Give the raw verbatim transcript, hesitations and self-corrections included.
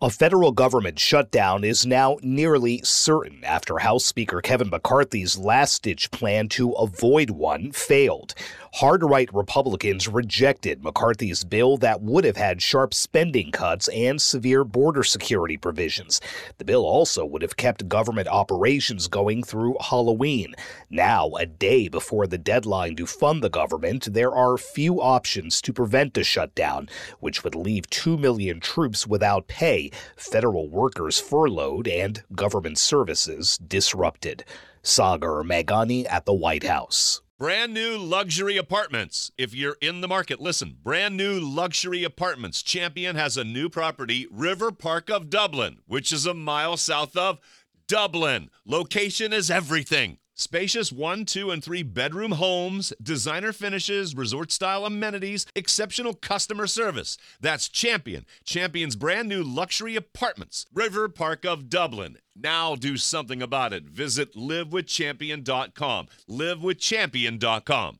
A federal government shutdown is now nearly certain after House Speaker Kevin McCarthy's last-ditch plan to avoid one failed. Hard-right Republicans rejected McCarthy's bill that would have had sharp spending cuts and severe border security provisions. The bill also would have kept government operations going through Halloween. Now, a day before the deadline to fund the government, there are few options to prevent a shutdown, which would leave two million troops without pay, federal workers furloughed, and government services disrupted. Sagar Meghani at the White House. Brand new luxury apartments. If you're in the market, listen. Brand new luxury apartments. Champion has a new property, River Park of Dublin, which is a mile south of Dublin. Location is everything. Spacious one, two, and three bedroom homes, designer finishes, resort-style amenities, exceptional customer service. That's Champion. Champion's brand new luxury apartments. River Park of Dublin. Now do something about it. Visit live with champion dot com. live with champion dot com.